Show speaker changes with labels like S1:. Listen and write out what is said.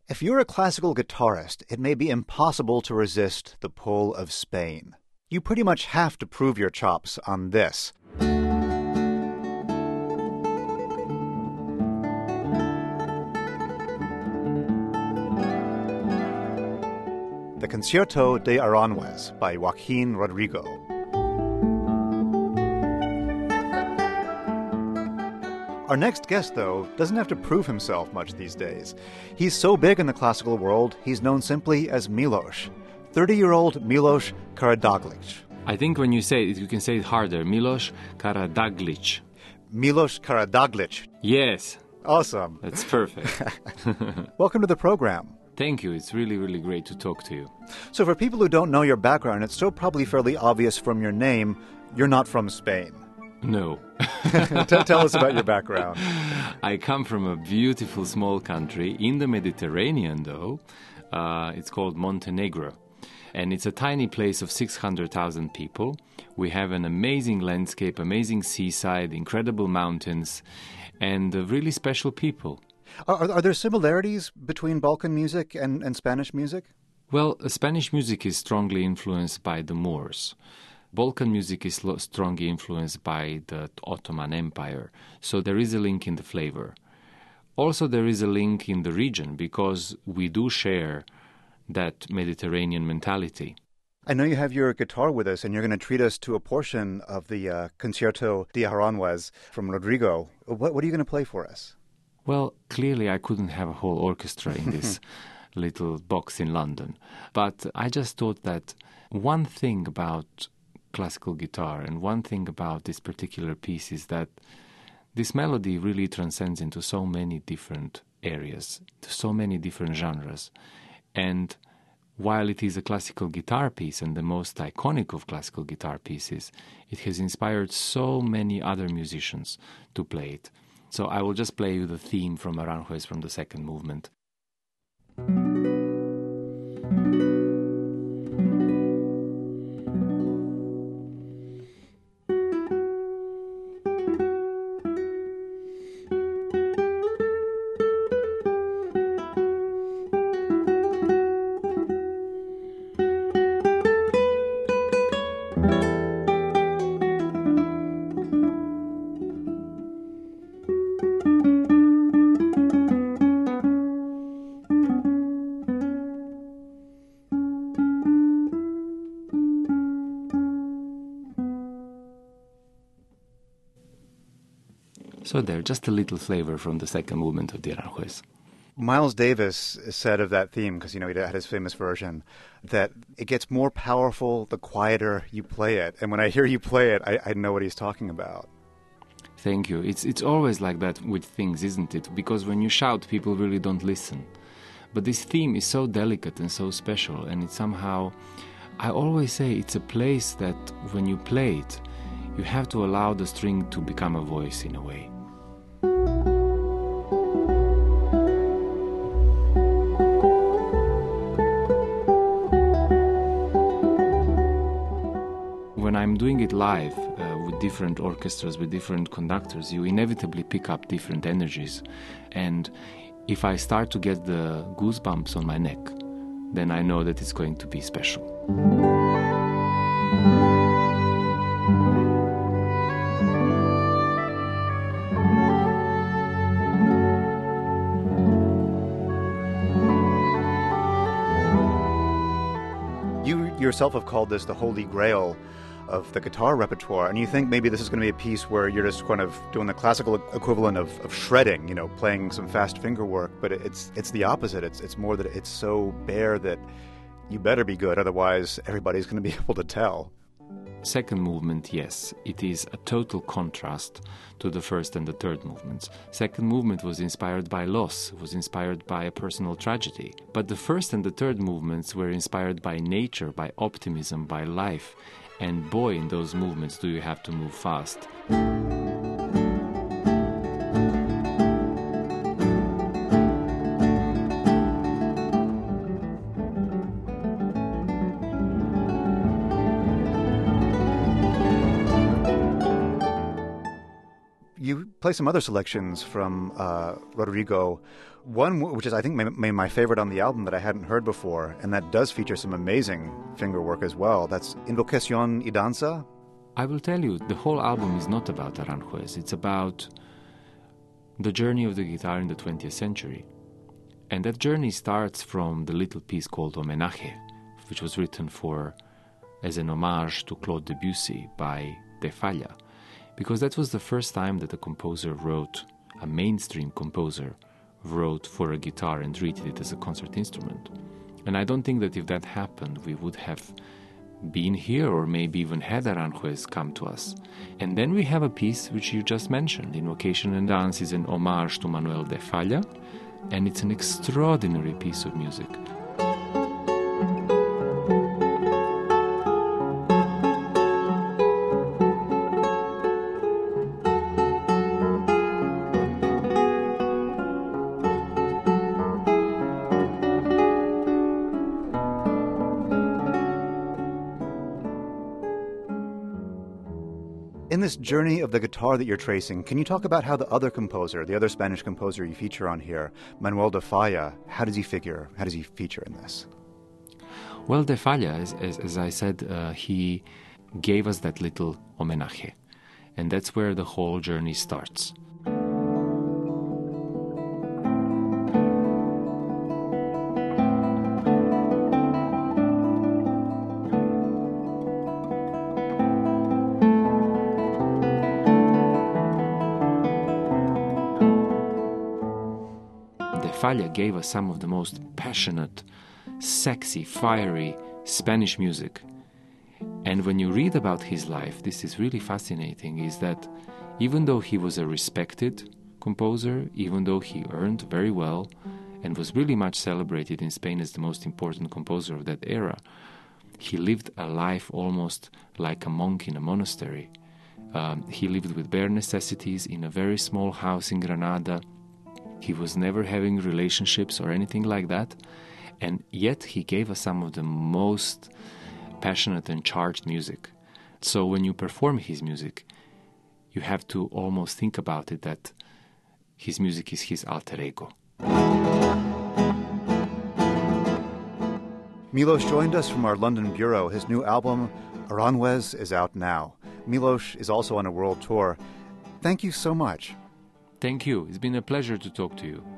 S1: If you're a classical guitarist, it may be impossible to resist the pull of Spain. You pretty much have to prove your chops on this. The Concierto de Aranjuez by Joaquin Rodrigo. Our next guest, though, doesn't have to prove himself much these days. He's so big in the classical world, he's known simply as Milos. 30-year-old Milos Karađorđević.
S2: I think when you say it, you can say it harder. Milos Karađorđević.
S1: Milos Karađorđević.
S2: Yes.
S1: Awesome.
S2: That's perfect.
S1: Welcome to the program.
S2: Thank you. It's really, really great to talk to you.
S1: So for people who don't know your background, it's still probably fairly obvious from your name, you're not from Spain.
S2: No.
S1: Tell us about your background.
S2: I come from a beautiful small country in the Mediterranean, though. It's called Montenegro. And it's a tiny place of 600,000 people. We have an amazing landscape, amazing seaside, incredible mountains, and really special people.
S1: Are there similarities between Balkan music and Spanish music?
S2: Well, Spanish music is strongly influenced by the Moors. Balkan music is strongly influenced by the Ottoman Empire, so there is a link in the flavor. Also, there is a link in the region because we do share that Mediterranean mentality.
S1: I know you have your guitar with us, and you're going to treat us to a portion of the Concierto de Aranjuez from Rodrigo. What are you going to play for us?
S2: Well, clearly I couldn't have a whole orchestra in this little box in London, but I just thought that one thing about classical guitar and one thing about this particular piece is that this melody really transcends into so many different areas, to so many different genres. And while it is a classical guitar piece and the most iconic of classical guitar pieces, it has inspired so many other musicians to play it. So I will just play you the theme from Aranjuez from the second movement. So there, just a little flavor from the second movement of the Aranjuez.
S1: Miles Davis said of that theme, because, he had his famous version, that it gets more powerful the quieter you play it. And when I hear you play it, I know what he's talking about.
S2: Thank you. It's always like that with things, isn't it? Because when you shout, people really don't listen. But this theme is so delicate and so special, and it's somehow, I always say it's a place that when you play it, you have to allow the string to become a voice in a way. When I'm doing it live with different orchestras, with different conductors, you inevitably pick up different energies. And if I start to get the goosebumps on my neck, then I know that it's going to be special.
S1: You yourself have called this the Holy Grail of the guitar repertoire, and you think maybe this is going to be a piece where you're just kind of doing the classical equivalent of shredding, playing some fast finger work, but it's the opposite. It's more that it's so bare that you better be good, otherwise everybody's going to be able to tell.
S2: Second movement, yes, it is a total contrast to the first and the third movements. Second movement was inspired by loss, was inspired by a personal tragedy. But the first and the third movements were inspired by nature, by optimism, by life. And boy, in those movements do you have to move fast.
S1: You play some other selections from Rodrigo. One which is, I think, maybe my favorite on the album that I hadn't heard before, and that does feature some amazing finger work as well. That's Invocación y Danza.
S2: I will tell you, the whole album is not about Aranjuez. It's about the journey of the guitar in the 20th century. And that journey starts from the little piece called Homenaje, which was written as an homage to Claude Debussy by De Falla, because that was the first time that a mainstream composer, wrote for a guitar and treated it as a concert instrument. And I don't think that if that happened, we would have been here or maybe even had Aranjuez come to us. And then we have a piece which you just mentioned. Invocación y Danza is an homage to Manuel de Falla, and it's an extraordinary piece of music.
S1: In this journey of the guitar that you're tracing, can you talk about how the other Spanish composer you feature on here, Manuel de Falla, how does he feature in this?
S2: Well, de Falla, as I said, he gave us that little homenaje, and that's where the whole journey starts. Falla gave us some of the most passionate, sexy, fiery Spanish music. And when you read about his life, this is really fascinating, is that even though he was a respected composer, even though he earned very well and was really much celebrated in Spain as the most important composer of that era, he lived a life almost like a monk in a monastery. He lived with bare necessities in a very small house in Granada. He was never having relationships or anything like that, and yet he gave us some of the most passionate and charged music. So when you perform his music, you have to almost think about it that his music is his alter ego.
S1: Milos joined us from our London bureau. His new album, Aranjuez, is out now. Milos is also on a world tour. Thank you so much.
S2: Thank you. It's been a pleasure to talk to you.